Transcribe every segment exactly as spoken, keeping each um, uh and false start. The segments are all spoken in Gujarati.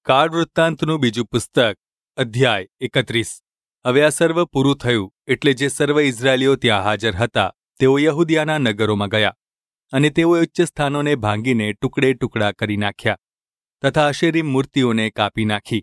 કાળ વૃત્તાંતનું બીજું પુસ્તક અધ્યાય એકત્રીસ. હવે આ સર્વ પૂરું થયું એટલે જે સર્વ ઇઝરાયેલીઓ ત્યાં હાજર હતા તેઓ યહૂદિયાના નગરોમાં ગયા, અને તેઓએ ઉચ્ચ સ્થાનોને ભાંગીને ટુકડે ટુકડા કરી નાખ્યા તથા અશેરી મૂર્તિઓને કાપી નાખી.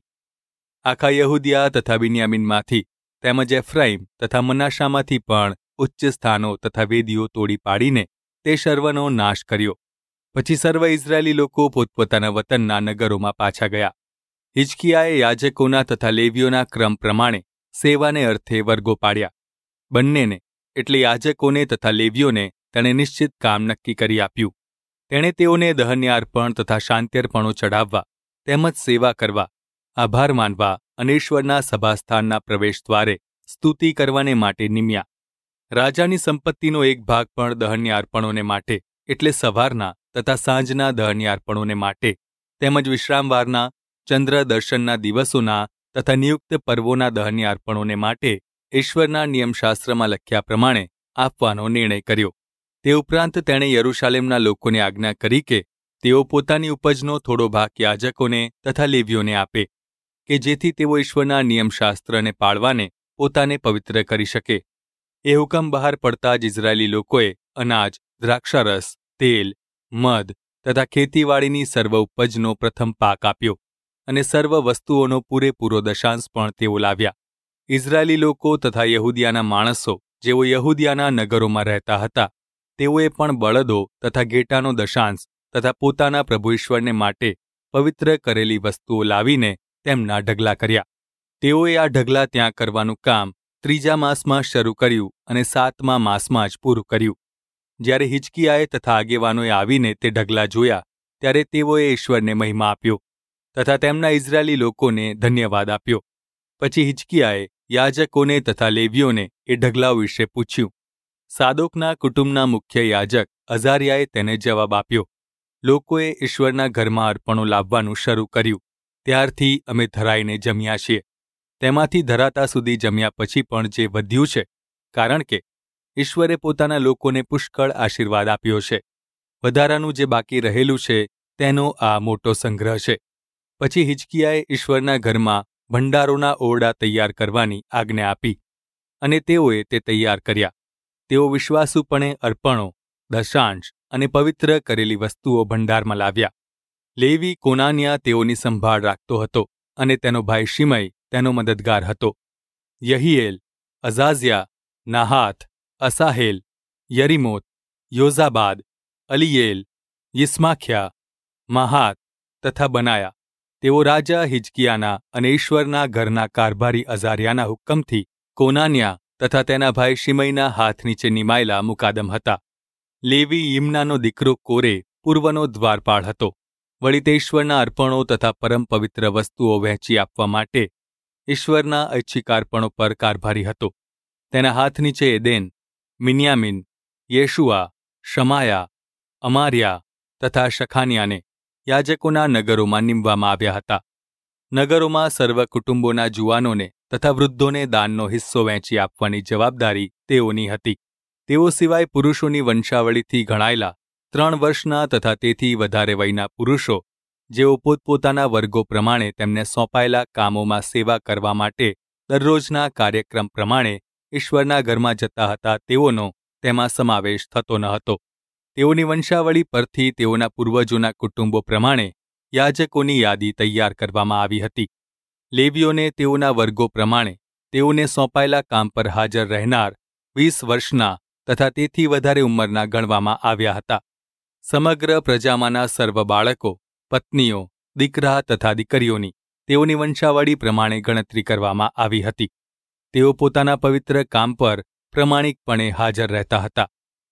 આખા યહૂદિયા તથા બિન્યામીનમાંથી તેમજ એફ્રાઈમ તથા મનાશામાંથી પણ ઉચ્ચ સ્થાનો તથા વેદીઓ તોડી પાડીને તે સર્વનો નાશ કર્યો. પછી સર્વ ઇઝરાયેલી લોકો પોતપોતાના વતનના નગરોમાં પાછા ગયા. હિજકિયાએ યાજકોના તથા લેવીઓના ક્રમ પ્રમાણે સેવાને અર્થે વર્ગો પાડ્યા. બંનેને એટલે યાજકોને તથા લેવીઓને તેણે નિશ્ચિત કામ નક્કી કરી આપ્યું. તેણે તેઓને દહન્ય અર્પણ તથા શાંત્યર્પણો ચઢાવવા તેમજ સેવા કરવા, આભાર માનવા અને ઈશ્વરના સભાસ્થાનના પ્રવેશદ્વારે સ્તુતિ કરવાને માટે નિમ્યા. રાજાની સંપત્તિનો એક ભાગ પણ દહન્ય અર્પણોને માટે એટલે સવારના તથા સાંજના દહન્ય અર્પણોને માટે તેમજ વિશ્રામવારના, ચંદ્ર દર્શનના દિવસોના તથા નિયુક્ત પર્વોના દહન્ય અર્પણોને માટે ઈશ્વરના નિયમશાસ્ત્રમાં લખ્યા પ્રમાણે આપવાનો નિર્ણય કર્યો. તે ઉપરાંત તેણે યરૂશાલેમના લોકોને આજ્ઞા કરી કે તેઓ પોતાની ઉપજનો થોડો ભાગ યાજકોને તથા લેવીઓને આપે, કે જેથી તેઓ ઈશ્વરના નિયમશાસ્ત્રને પાળવાને પોતાને પવિત્ર કરી શકે. એ હુકમ બહાર પડતા જ ઇઝરાયેલી લોકોએ અનાજ, દ્રાક્ષારસ, તેલ, મધ તથા ખેતીવાડીની સર્વ ઉપજનો પ્રથમ પાક આપ્યો, અને સર્વ વસ્તુઓનો પૂરેપૂરો દશાંશ પણ તેઓ લાવ્યા. ઇઝરાયેલી લોકો તથા યહૂદિયાના માણસો જેઓ યહૂદિયાના નગરોમાં રહેતા હતા તેઓએ પણ બળદો તથા ઘેટાનો દશાંશ તથા પોતાના પ્રભુ ઈશ્વરને માટે પવિત્ર કરેલી વસ્તુઓ લાવીને તેમના ઢગલા કર્યા. તેઓએ આ ઢગલા ત્યાં કરવાનું કામ ત્રીજા માસમાં શરૂ કર્યું અને સાતમા માસમાં જ પૂરું કર્યું. જ્યારે હિજકિયાએ તથા આગેવાનોએ આવીને તે ઢગલા જોયા ત્યારે તેઓએ ઈશ્વરને મહિમા આપ્યો તથા તેમના ઇઝરાયેલી લોકોને ધન્યવાદ આપ્યો. પછી હિજકિયાએ યાજકોને તથા લેવીઓને એ ઢગલાઓ વિશે પૂછ્યું. સાદોકના કુટુંબના મુખ્ય યાજક અઝારિયાએ તેને જવાબ આપ્યો. લોકોએ ઈશ્વરના ઘરમાં અર્પણો લાવવાનું શરૂ કર્યું. ત્યારથી અમે ધરાઈને જમ્યા છીએ. તેમાંથી ધરાતા સુધી જમ્યા પછી પણ જે વધ્યું છે, કારણ કે ઈશ્વરે પોતાના લોકોને પુષ્કળ આશીર્વાદ આપ્યો છે. વધારાનું જે બાકી રહેલું છે તેનો આ મોટો સંગ્રહ છે. પછી હિજકિયાએ ઈશ્વરના ઘરમાં ભંડારોના ઓરડા તૈયાર કરવાની આજ્ઞા આપી, અને તેઓએ તે તૈયાર કર્યા. તેઓ વિશ્વાસુપણે અર્પણો, દશાંશ અને પવિત્ર કરેલી વસ્તુઓ ભંડારમાં લાવ્યા. લેવી કોનાન્યા તેઓની સંભાળ રાખતો હતો, અને તેનો ભાઈ શિમઈ તેનો મદદગાર હતો. યહીએલ, અઝાઝિયા, નાહાથ, અસાહેલ, યરીમોત, યોઝાબાદ, અલીયેલ, યિસ્માખ્યા, માહાત તથા બનાયા તેઓ રાજા હિજકિયાના અને ઈશ્વરના ઘરના કારભારી અઝારિયાના હુકમથી કોનાન્યા તથા તેના ભાઈ શિમઈના હાથ નીચે નિમાયેલા મુકાદમ હતા. લેવી યિમનાનો દીકરો કોરે પૂર્વનો દ્વારપાળ હતો. વળી તે ઈશ્વરના અર્પણો તથા પરમ પવિત્ર વસ્તુઓ વહેંચી આપવા માટે ઈશ્વરના ઐચ્છિકાર્પણો પર કારભારી હતો. તેના હાથ નીચે એદેન, મિન્યામીન, યેશુઆ, શમાયા, અમાર્યા તથા શખાનિયાને યાજકોના નગરોમાં નીમવામાં આવ્યા હતા. નગરોમાં સર્વ કુટુંબોના જુવાનોને તથા વૃદ્ધોને દાનનો હિસ્સો વહેંચી આપવાની જવાબદારી તેઓની હતી. તેઓ સિવાય પુરુષોની વંશાવળીથી ગણાયેલા ત્રણ વર્ષના તથા તેથી વધારે વયના પુરુષો જેઓ પોતપોતાના વર્ગો પ્રમાણે તેમને સોંપાયેલા કામોમાં સેવા કરવા માટે દરરોજના કાર્યક્રમ પ્રમાણે ઈશ્વરના ઘરમાં જતા હતા તેઓનો તેમાં સમાવેશ થતો ન હતો. તેઓની વંશાવળી પરથી તેઓના પૂર્વજોના કુટુંબો પ્રમાણે યાજકોની યાદી તૈયાર કરવામાં આવી હતી. લેવીઓને તેઓના વર્ગો પ્રમાણે તેઓને સોંપાયેલા કામ પર હાજર રહેનાર વીસ વર્ષના તથા તેથી વધારે ઉંમરના ગણવામાં આવ્યા હતા. સમગ્ર પ્રજામાંના સર્વ બાળકો, પત્નીઓ, દીકરા તથા દીકરીઓની તેઓની વંશાવળી પ્રમાણે ગણતરી કરવામાં આવી હતી. તેઓ પોતાના પવિત્ર કામ પર પ્રમાણિકપણે હાજર રહેતા હતા.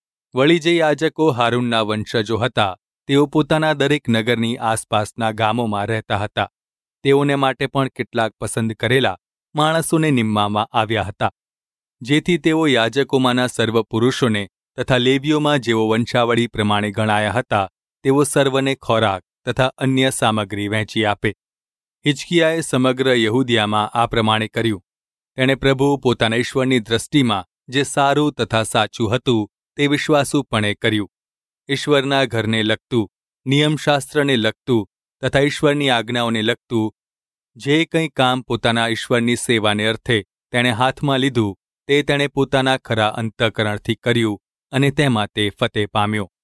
વળી જે યાજકો હારૂનના વંશજો હતા તેઓ પોતાના દરેક નગરની આસપાસના ગામોમાં રહેતા હતા. તેઓને માટે પણ કેટલાક પસંદ કરેલા માણસોને નિમવામાં આવ્યા હતા, જેથી તેઓ યાજકોમાંના સર્વ પુરુષોને તથા લેવીઓમાં જેઓ વંશાવળી પ્રમાણે ગણાયા હતા તેઓ સર્વને ખોરાક તથા અન્ય સામગ્રી વહેંચી આપે. હિજકિયાએ સમગ્ર યહૂદિયામાં આ પ્રમાણે કર્યું. તેણે પ્રભુ પોતાના ઈશ્વરની દ્રષ્ટિમાં જે સારું તથા સાચું હતું તે વિશ્વાસુપણે કર્યું. ઈશ્વરના ઘરને લગતું, નિયમશાસ્ત્રને લગતું તથા ઈશ્વરની આજ્ઞાઓને લગતું જે કંઈ કામ પોતાના ઈશ્વરની સેવાને અર્થે તેણે હાથમાં લીધું તે તેણે પોતાના ખરા અંતઃકરણથી કર્યું અને તેમાં તે ફતેહ પામ્યો.